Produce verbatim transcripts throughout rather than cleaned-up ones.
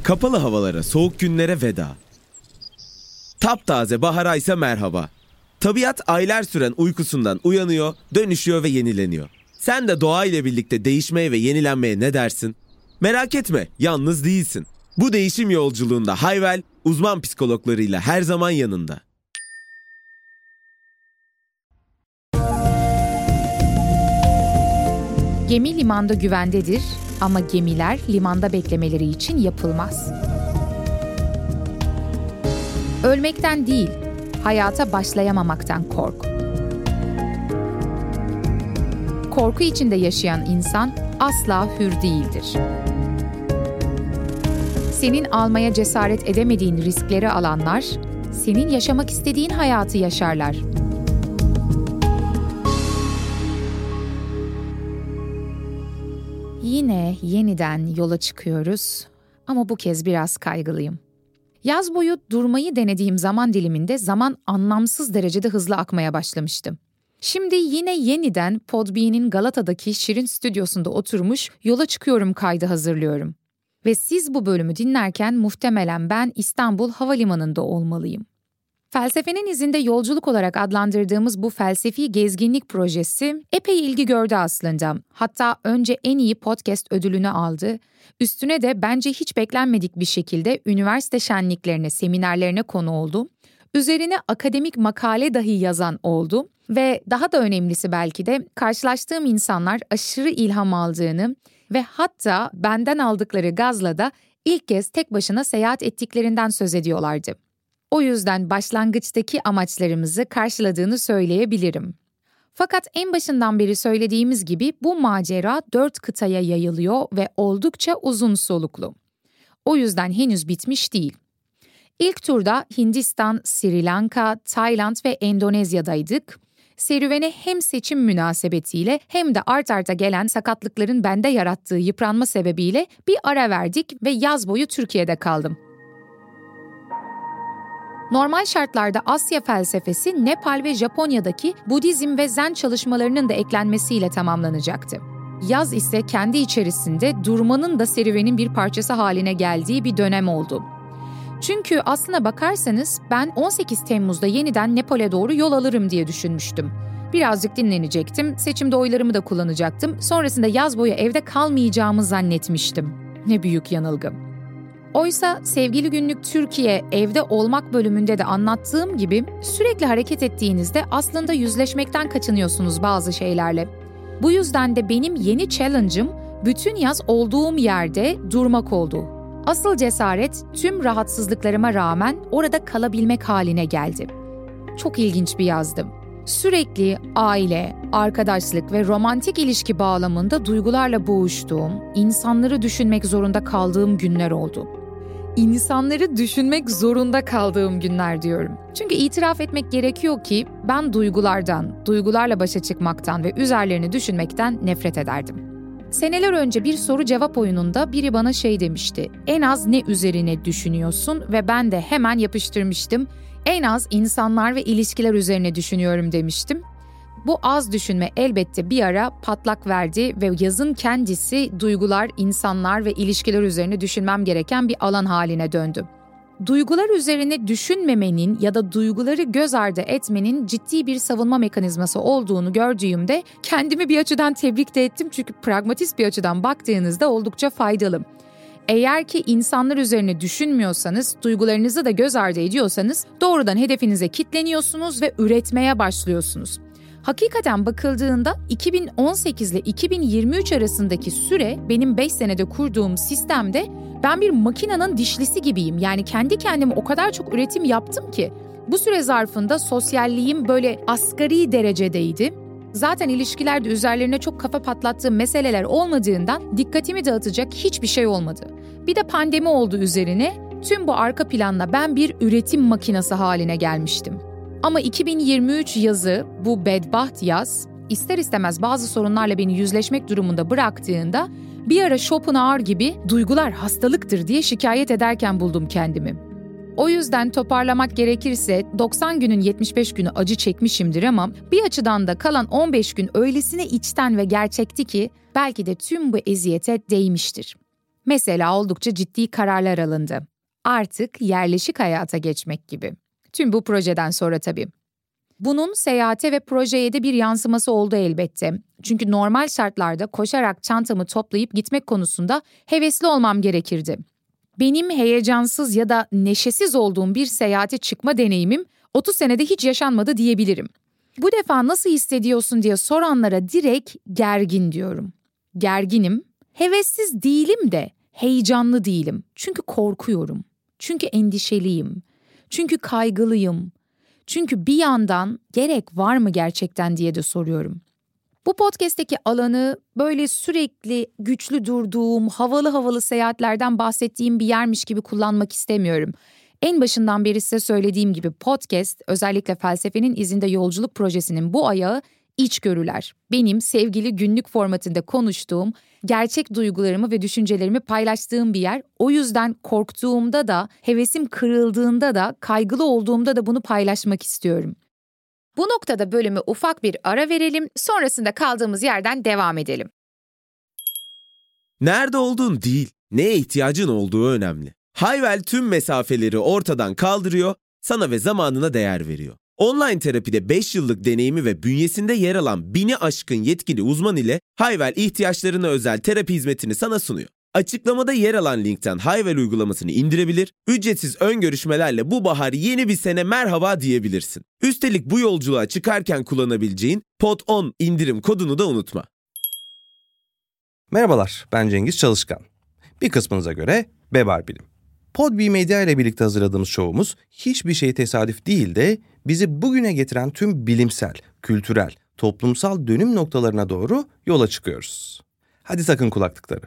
Kapalı havalara, soğuk günlere veda. Taptaze bahara ise merhaba. Tabiat aylar süren uykusundan uyanıyor, dönüşüyor ve yenileniyor. Sen de doğa ile birlikte değişmeye ve yenilenmeye ne dersin? Merak etme, yalnız değilsin. Bu değişim yolculuğunda Hayvel, uzman psikologlarıyla her zaman yanında. Gemi limanda güvendedir ama gemiler limanda beklemeleri için yapılmaz. Ölmekten değil, hayata başlayamamaktan kork. Korku içinde yaşayan insan asla hür değildir. Senin almaya cesaret edemediğin riskleri alanlar, senin yaşamak istediğin hayatı yaşarlar. Yine yeniden yola çıkıyoruz ama bu kez biraz kaygılıyım. Yaz boyu durmayı denediğim zaman diliminde zaman anlamsız derecede hızlı akmaya başlamıştı. Şimdi yine yeniden Podbean'in Galata'daki Şirin stüdyosunda oturmuş yola çıkıyorum kaydı hazırlıyorum. Ve siz bu bölümü dinlerken muhtemelen ben İstanbul Havalimanı'nda olmalıyım. Felsefenin izinde yolculuk olarak adlandırdığımız bu felsefi gezginlik projesi epey ilgi gördü aslında. Hatta önce en iyi podcast ödülünü aldı. Üstüne de bence hiç beklenmedik bir şekilde üniversite şenliklerine, seminerlerine konu oldu. Üzerine akademik makale dahi yazan oldu. Ve daha da önemlisi belki de karşılaştığım insanlar aşırı ilham aldığını ve hatta benden aldıkları gazla da ilk kez tek başına seyahat ettiklerinden söz ediyorlardı. O yüzden başlangıçtaki amaçlarımızı karşıladığını söyleyebilirim. Fakat en başından beri söylediğimiz gibi bu macera dört kıtaya yayılıyor ve oldukça uzun soluklu. O yüzden henüz bitmiş değil. İlk turda Hindistan, Sri Lanka, Tayland ve Endonezya'daydık. Serüvene hem seçim münasebetiyle hem de art arta gelen sakatlıkların bende yarattığı yıpranma sebebiyle bir ara verdik ve yaz boyu Türkiye'de kaldım. Normal şartlarda Asya felsefesi Nepal ve Japonya'daki Budizm ve Zen çalışmalarının da eklenmesiyle tamamlanacaktı. Yaz ise kendi içerisinde durmanın da serüvenin bir parçası haline geldiği bir dönem oldu. Çünkü aslına bakarsanız ben on sekiz Temmuz'da yeniden Nepal'e doğru yol alırım diye düşünmüştüm. Birazcık dinlenecektim, seçimde oylarımı da kullanacaktım, sonrasında yaz boyu evde kalmayacağımı zannetmiştim. Ne büyük yanılgı. Oysa Sevgili Günlük Türkiye evde olmak bölümünde de anlattığım gibi sürekli hareket ettiğinizde aslında yüzleşmekten kaçınıyorsunuz bazı şeylerle. Bu yüzden de benim yeni challenge'ım bütün yaz olduğum yerde durmak oldu. Asıl cesaret tüm rahatsızlıklarıma rağmen orada kalabilmek haline geldi. Çok ilginç bir yazdı. Sürekli aile, arkadaşlık ve romantik ilişki bağlamında duygularla boğuştuğum, insanları düşünmek zorunda kaldığım günler oldu. İnsanları düşünmek zorunda kaldığım günler diyorum. Çünkü itiraf etmek gerekiyor ki ben duygulardan, duygularla başa çıkmaktan ve üzerlerini düşünmekten nefret ederdim. Seneler önce bir soru cevap oyununda biri bana şey demişti. En az ne üzerine düşünüyorsun ve ben de hemen yapıştırmıştım. En az insanlar ve ilişkiler üzerine düşünüyorum demiştim. Bu az düşünme elbette bir ara patlak verdi ve yazın kendisi duygular, insanlar ve ilişkiler üzerine düşünmem gereken bir alan haline döndü. Duygular üzerine düşünmemenin ya da duyguları göz ardı etmenin ciddi bir savunma mekanizması olduğunu gördüğümde kendimi bir açıdan tebrik de ettim çünkü pragmatist bir açıdan baktığınızda oldukça faydalı. Eğer ki insanlar üzerine düşünmüyorsanız, duygularınızı da göz ardı ediyorsanız doğrudan hedefinize kilitleniyorsunuz ve üretmeye başlıyorsunuz. Hakikaten bakıldığında iki bin on sekiz ile iki bin yirmi üç arasındaki süre benim beş senede kurduğum sistemde ben bir makinenin dişlisi gibiyim. Yani kendi kendime o kadar çok üretim yaptım ki bu süre zarfında sosyalliğim böyle asgari derecedeydi. Zaten ilişkilerde üzerlerine çok kafa patlattığım meseleler olmadığından dikkatimi dağıtacak hiçbir şey olmadı. Bir de pandemi oldu üzerine. Tüm bu arka planla ben bir üretim makinesi haline gelmiştim. Ama iki bin yirmi üç yazı, bu bedbaht yaz, ister istemez bazı sorunlarla beni yüzleşmek durumunda bıraktığında bir ara Schopenhauer gibi duygular hastalıktır diye şikayet ederken buldum kendimi. O yüzden toparlamak gerekirse doksan günün yetmiş beş günü acı çekmişimdir ama bir açıdan da kalan on beş gün öylesine içten ve gerçekti ki belki de tüm bu eziyete değmiştir. Mesela oldukça ciddi kararlar alındı. Artık yerleşik hayata geçmek gibi. Tüm bu projeden sonra tabii. Bunun seyahate ve projeye de bir yansıması oldu elbette. Çünkü normal şartlarda koşarak çantamı toplayıp gitmek konusunda hevesli olmam gerekirdi. Benim heyecansız ya da neşesiz olduğum bir seyahate çıkma deneyimim otuz senede hiç yaşanmadı diyebilirim. Bu defa nasıl hissediyorsun diye soranlara direkt gergin diyorum. Gerginim, hevessiz değilim de heyecanlı değilim. Çünkü korkuyorum, çünkü endişeliyim, çünkü kaygılıyım. Çünkü bir yandan gerek var mı gerçekten diye de soruyorum. Bu podcast'teki alanı böyle sürekli güçlü durduğum, havalı havalı seyahatlerden bahsettiğim bir yermiş gibi kullanmak istemiyorum. En başından beri size söylediğim gibi podcast, özellikle Felsefenin İzinde Yolculuk projesinin bu ayağı içgörüler. Benim sevgili günlük formatında konuştuğum, gerçek duygularımı ve düşüncelerimi paylaştığım bir yer. O yüzden korktuğumda da, hevesim kırıldığında da, kaygılı olduğumda da bunu paylaşmak istiyorum. Bu noktada bölümü ufak bir ara verelim, sonrasında kaldığımız yerden devam edelim. Nerede olduğun değil, neye ihtiyacın olduğu önemli. Hayvel tüm mesafeleri ortadan kaldırıyor, sana ve zamanına değer veriyor. Online terapide beş yıllık deneyimi ve bünyesinde yer alan bini aşkın yetkili uzman ile Hayvel ihtiyaçlarına özel terapi hizmetini sana sunuyor. Açıklamada yer alan linkten Hayvel uygulamasını indirebilir, ücretsiz ön görüşmelerle bu bahar yeni bir sene merhaba diyebilirsin. Üstelik bu yolculuğa çıkarken kullanabileceğin pod on indirim kodunu da unutma. Merhabalar, ben Cengiz Çalışkan. Bir kısmınıza göre Bebar Bilim. Podbi Medya ile birlikte hazırladığımız şovumuz hiçbir şey tesadüf değil de bizi bugüne getiren tüm bilimsel, kültürel, toplumsal dönüm noktalarına doğru yola çıkıyoruz. Hadi takın kulaklıkları.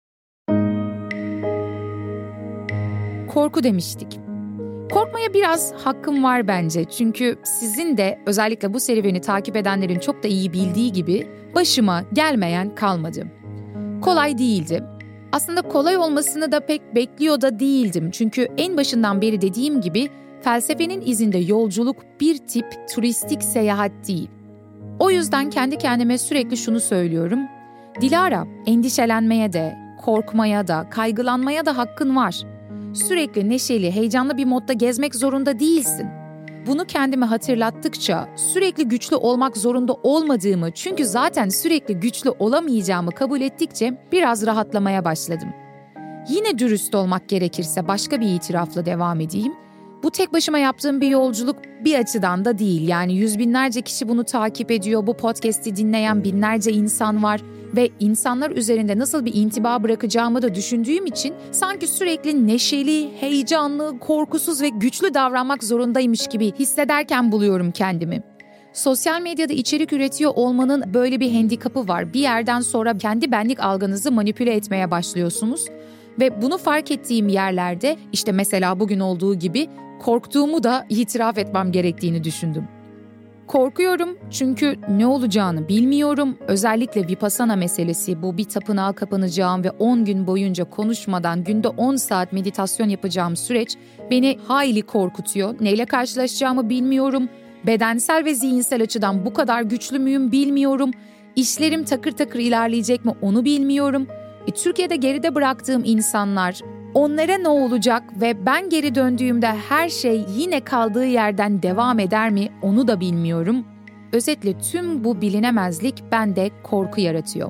Korku demiştik. Korkmaya biraz hakkım var bence. Çünkü sizin de özellikle bu serüveni takip edenlerin çok da iyi bildiği gibi başıma gelmeyen kalmadı. Kolay değildi. Aslında kolay olmasını da pek bekliyor da değildim. Çünkü en başından beri dediğim gibi felsefenin izinde yolculuk bir tip turistik seyahat değil. O yüzden kendi kendime sürekli şunu söylüyorum. Dilara, endişelenmeye de, korkmaya da, kaygılanmaya da hakkın var. Sürekli neşeli, heyecanlı bir modda gezmek zorunda değilsin. Bunu kendime hatırlattıkça, sürekli güçlü olmak zorunda olmadığımı, çünkü zaten sürekli güçlü olamayacağımı kabul ettikçe biraz rahatlamaya başladım. Yine dürüst olmak gerekirse başka bir itirafla devam edeyim. Bu tek başıma yaptığım bir yolculuk bir açıdan da değil. Yani yüz binlerce kişi bunu takip ediyor, bu podcast'i dinleyen binlerce insan var. Ve insanlar üzerinde nasıl bir intiba bırakacağımı da düşündüğüm için sanki sürekli neşeli, heyecanlı, korkusuz ve güçlü davranmak zorundaymış gibi hissederken buluyorum kendimi. Sosyal medyada içerik üretiyor olmanın böyle bir handikapı var. Bir yerden sonra kendi benlik algınızı manipüle etmeye başlıyorsunuz. Ve bunu fark ettiğim yerlerde işte mesela bugün olduğu gibi korktuğumu da itiraf etmem gerektiğini düşündüm. Korkuyorum çünkü ne olacağını bilmiyorum. Özellikle Vipassana meselesi, bu bir tapınağa kapanacağım ve on gün boyunca konuşmadan günde on saat meditasyon yapacağım süreç beni hayli korkutuyor. Neyle karşılaşacağımı bilmiyorum. Bedensel ve zihinsel açıdan bu kadar güçlü müyüm bilmiyorum. İşlerim takır takır ilerleyecek mi onu bilmiyorum. E, Türkiye'de geride bıraktığım insanlar, onlara ne olacak ve ben geri döndüğümde her şey yine kaldığı yerden devam eder mi onu da bilmiyorum. Özetle tüm bu bilinemezlik bende korku yaratıyor.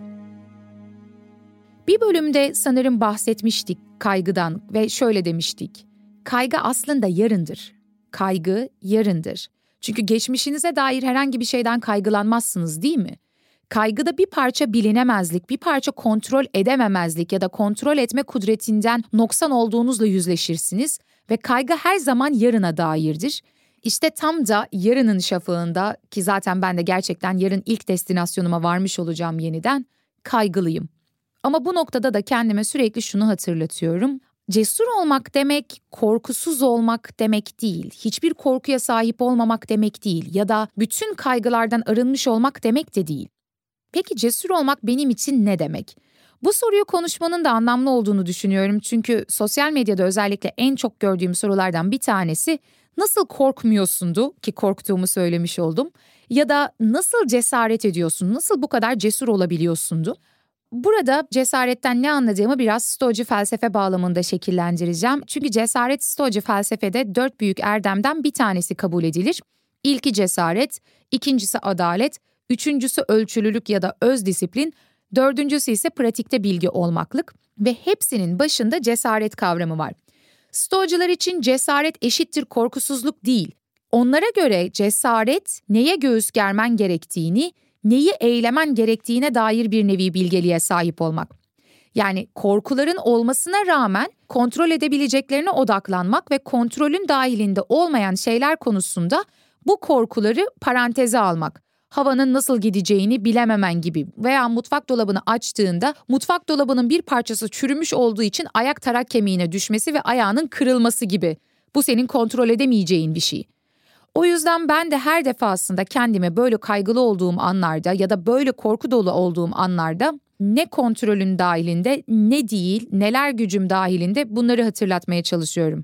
Bir bölümde sanırım bahsetmiştik kaygıdan ve şöyle demiştik. Kaygı aslında yarındır. Kaygı yarındır. Çünkü geçmişinize dair herhangi bir şeyden kaygılanmazsınız, değil mi? Kaygıda bir parça bilinemezlik, bir parça kontrol edememezlik ya da kontrol etme kudretinden noksan olduğunuzla yüzleşirsiniz ve kaygı her zaman yarına dairdir. İşte tam da yarının şafağında, ki zaten ben de gerçekten yarın ilk destinasyonuma varmış olacağım yeniden, kaygılıyım. Ama bu noktada da kendime sürekli şunu hatırlatıyorum. Cesur olmak demek, korkusuz olmak demek değil. Hiçbir korkuya sahip olmamak demek değil ya da bütün kaygılardan arınmış olmak demek de değil. Peki cesur olmak benim için ne demek? Bu soruyu konuşmanın da anlamlı olduğunu düşünüyorum. Çünkü sosyal medyada özellikle en çok gördüğüm sorulardan bir tanesi nasıl korkmuyorsundu, ki korktuğumu söylemiş oldum, ya da nasıl cesaret ediyorsun, nasıl bu kadar cesur olabiliyorsundu? Burada cesaretten ne anladığımı biraz Stoacı felsefe bağlamında şekillendireceğim. Çünkü cesaret Stoacı felsefede dört büyük erdemden bir tanesi kabul edilir. İlki cesaret, ikincisi adalet, üçüncüsü ölçülülük ya da öz disiplin, dördüncüsü ise pratikte bilgi olmaklık ve hepsinin başında cesaret kavramı var. Stoacılar için cesaret eşittir korkusuzluk değil. Onlara göre cesaret neye göğüs germen gerektiğini, neyi eylemen gerektiğine dair bir nevi bilgeliğe sahip olmak. Yani korkuların olmasına rağmen kontrol edebileceklerine odaklanmak ve kontrolün dahilinde olmayan şeyler konusunda bu korkuları paranteze almak. Havanın nasıl gideceğini bilememen gibi veya mutfak dolabını açtığında mutfak dolabının bir parçası çürümüş olduğu için ayak tarak kemiğine düşmesi ve ayağının kırılması gibi. Bu senin kontrol edemeyeceğin bir şey. O yüzden ben de her defasında kendime böyle kaygılı olduğum anlarda ya da böyle korku dolu olduğum anlarda ne kontrolün dahilinde ne değil, neler gücüm dahilinde bunları hatırlatmaya çalışıyorum.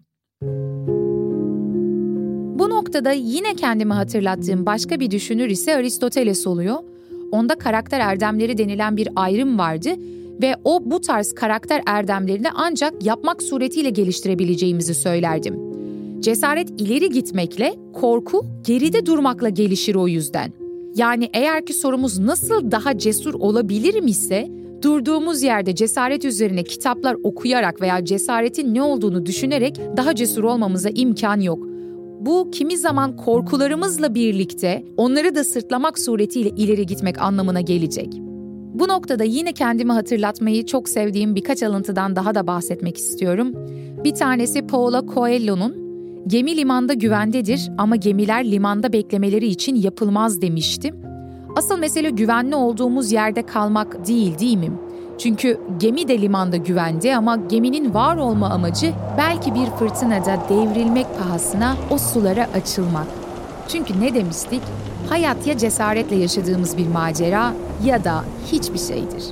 Bu noktada yine kendime hatırlattığım başka bir düşünür ise Aristoteles oluyor. Onda karakter erdemleri denilen bir ayrım vardı ve o bu tarz karakter erdemlerini ancak yapmak suretiyle geliştirebileceğimizi söylerdim. Cesaret ileri gitmekle, korku geride durmakla gelişir o yüzden. Yani eğer ki sorumuz nasıl daha cesur olabilirim ise, durduğumuz yerde cesaret üzerine kitaplar okuyarak veya cesaretin ne olduğunu düşünerek daha cesur olmamıza imkan yok. Bu kimi zaman korkularımızla birlikte onları da sırtlamak suretiyle ileri gitmek anlamına gelecek. Bu noktada yine kendimi hatırlatmayı çok sevdiğim birkaç alıntıdan daha da bahsetmek istiyorum. Bir tanesi Paulo Coelho'nun "Gemi limanda güvendedir ama gemiler limanda beklemeleri için yapılmaz" demişti. Asıl mesele güvenli olduğumuz yerde kalmak değil, değil mi? Çünkü gemi de limanda güvende ama geminin var olma amacı belki bir fırtınada devrilmek pahasına o sulara açılmak. Çünkü ne demiştik? Hayat ya cesaretle yaşadığımız bir macera ya da hiçbir şeydir.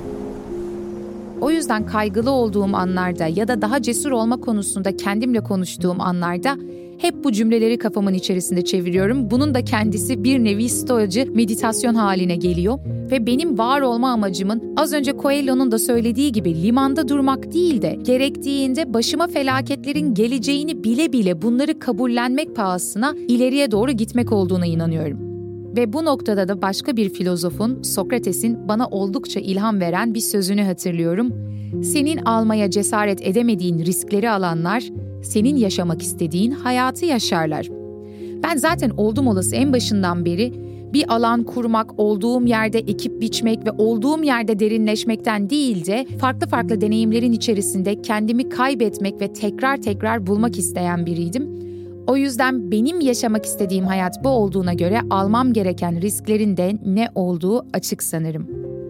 O yüzden kaygılı olduğum anlarda ya da daha cesur olma konusunda kendimle konuştuğum anlarda hep bu cümleleri kafamın içerisinde çeviriyorum. Bunun da kendisi bir nevi stoacı meditasyon haline geliyor. Ve benim var olma amacımın az önce Coelho'nun da söylediği gibi limanda durmak değil de gerektiğinde başıma felaketlerin geleceğini bile bile bunları kabullenmek pahasına ileriye doğru gitmek olduğuna inanıyorum. Ve bu noktada da başka bir filozofun, Sokrates'in bana oldukça ilham veren bir sözünü hatırlıyorum. Senin almaya cesaret edemediğin riskleri alanlar, senin yaşamak istediğin hayatı yaşarlar. Ben zaten oldum olası en başından beri bir alan kurmak, olduğum yerde ekip biçmek ve olduğum yerde derinleşmekten değil de farklı farklı deneyimlerin içerisinde kendimi kaybetmek ve tekrar tekrar bulmak isteyen biriydim. O yüzden benim yaşamak istediğim hayat bu olduğuna göre almam gereken risklerin de ne olduğu açık sanırım.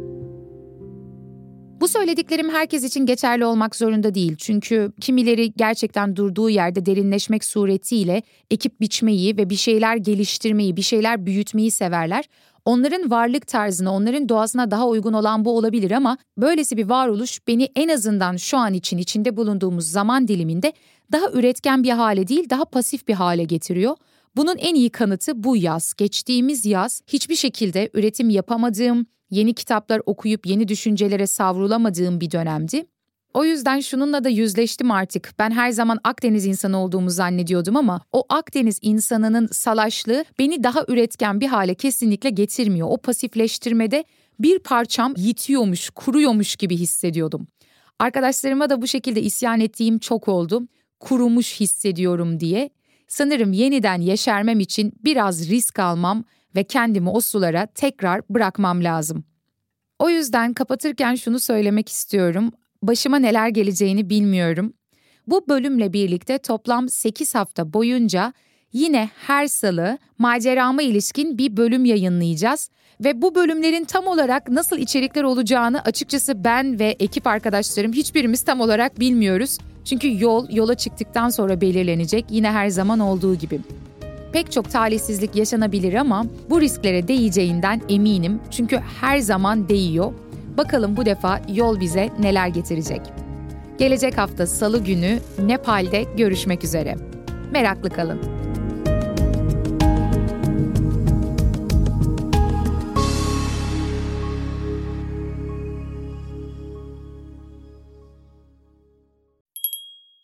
Bu söylediklerim herkes için geçerli olmak zorunda değil. Çünkü kimileri gerçekten durduğu yerde derinleşmek suretiyle ekip biçmeyi ve bir şeyler geliştirmeyi, bir şeyler büyütmeyi severler. Onların varlık tarzına, onların doğasına daha uygun olan bu olabilir ama böylesi bir varoluş beni en azından şu an için içinde bulunduğumuz zaman diliminde daha üretken bir hale değil, daha pasif bir hale getiriyor. Bunun en iyi kanıtı bu yaz. Geçtiğimiz yaz hiçbir şekilde üretim yapamadığım, yeni kitaplar okuyup yeni düşüncelere savrulamadığım bir dönemdi. O yüzden şununla da yüzleştim artık. Ben her zaman Akdeniz insanı olduğumu zannediyordum ama o Akdeniz insanının salaşlığı beni daha üretken bir hale kesinlikle getirmiyor. O pasifleştirmede bir parçam yitiyormuş, kuruyormuş gibi hissediyordum. Arkadaşlarıma da bu şekilde isyan ettiğim çok oldu. Kurumuş hissediyorum diye. Sanırım yeniden yeşermem için biraz risk almam ve kendimi o sulara tekrar bırakmam lazım. O yüzden kapatırken şunu söylemek istiyorum. Başıma neler geleceğini bilmiyorum. Bu bölümle birlikte toplam sekiz hafta boyunca yine her salı macerama ilişkin bir bölüm yayınlayacağız. Ve bu bölümlerin tam olarak nasıl içerikler olacağını açıkçası ben ve ekip arkadaşlarım hiçbirimiz tam olarak bilmiyoruz. Çünkü yol yola çıktıktan sonra belirlenecek, yine her zaman olduğu gibi. Pek çok talihsizlik yaşanabilir ama bu risklere değeceğinden eminim. Çünkü her zaman değiyor. Bakalım bu defa yol bize neler getirecek. Gelecek hafta Salı günü Nepal'de görüşmek üzere. Meraklı kalın.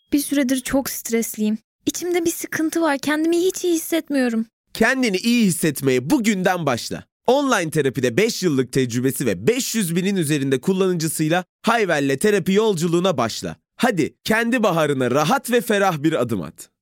Bir süredir çok stresliyim. İçimde bir sıkıntı var. Kendimi hiç iyi hissetmiyorum. Kendini iyi hissetmeye bugünden başla. Online terapide beş yıllık tecrübesi ve beş yüz binin üzerinde kullanıcısıyla Hayvel'le terapi yolculuğuna başla. Hadi kendi baharına rahat ve ferah bir adım at.